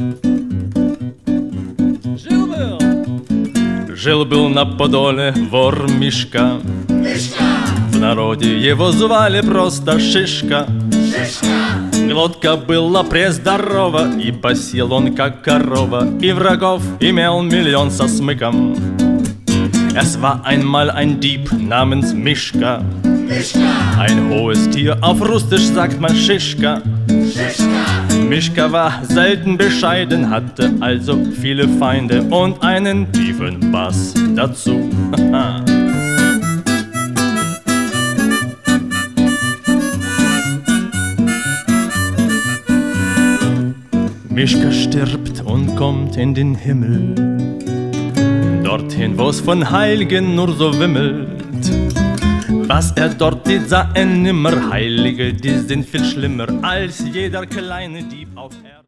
Жил-был на Подоле вор Мишка. В народе его звали просто Шишка. Глотка была прездорова, и пасил он как корова, и врагов имел миллион со смыком. Es war einmal ein Dieb namens Mischka. Ein hohes Tier, auf Russisch sagt man Schischka. Mischka war selten bescheiden, hatte also viele Feinde und einen tiefen Bass dazu. Mischka stirbt und kommt in den Himmel, dorthin, wo's von Heiligen nur so wimmelt. Was dort sieht, sah nimmer Heilige, die sind viel schlimmer als jeder kleine Dieb auf Erden.